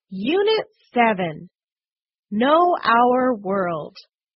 Unit 7. Know Our World.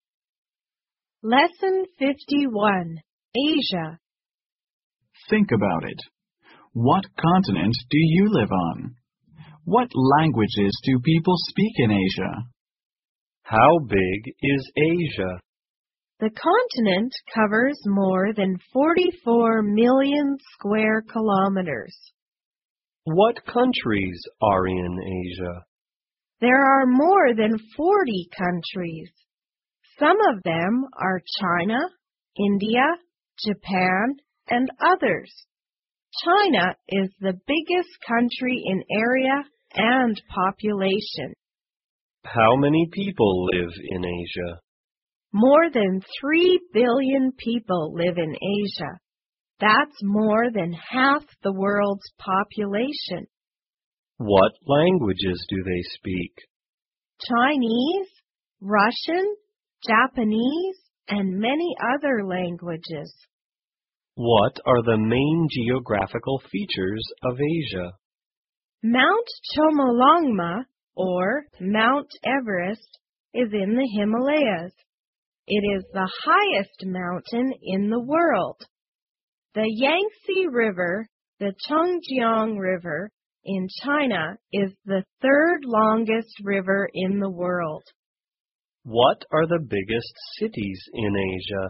Lesson 51. Asia. Think about it. What continent do you live on? What languages do people speak in Asia? How big is Asia? The continent covers more than 44 million square kilometers. What countries are in Asia? There are more than 40 countries. Some of them are China, India, Japan, and others. China is the biggest country in area and population. How many people live in Asia? More than 3 billion people live in Asia. That's more than half the world's population. What languages do they speak? Chinese, Russian, Japanese, and many other languages. What are the main geographical features of Asia? Mount Chomolungma, or Mount Everest, is in the Himalayas. It is the highest mountain in the world. The Yangtze River, the Chongjiang River, in China is the third longest river in the world. What are the biggest cities in Asia?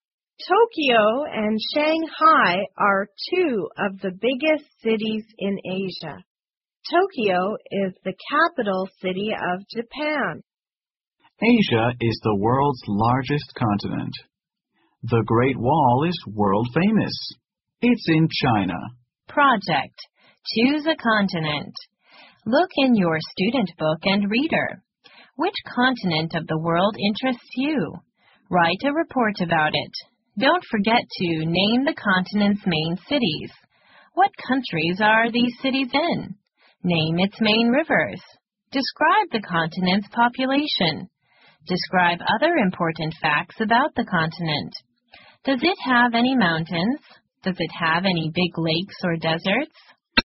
Tokyo and Shanghai are two of the biggest cities in Asia. Tokyo is the capital city of Japan. Asia is the world's largest continent. The Great Wall is world famous. It's in China. Project. Choose a continent. Look in your student book and reader. Which continent of the world interests you? Write a report about it. Don't forget to name the continent's main cities. What countries are these cities in? Name its main rivers. Describe the continent's population. Describe other important facts about the continent. Does it have any mountains? Does it have any big lakes or deserts?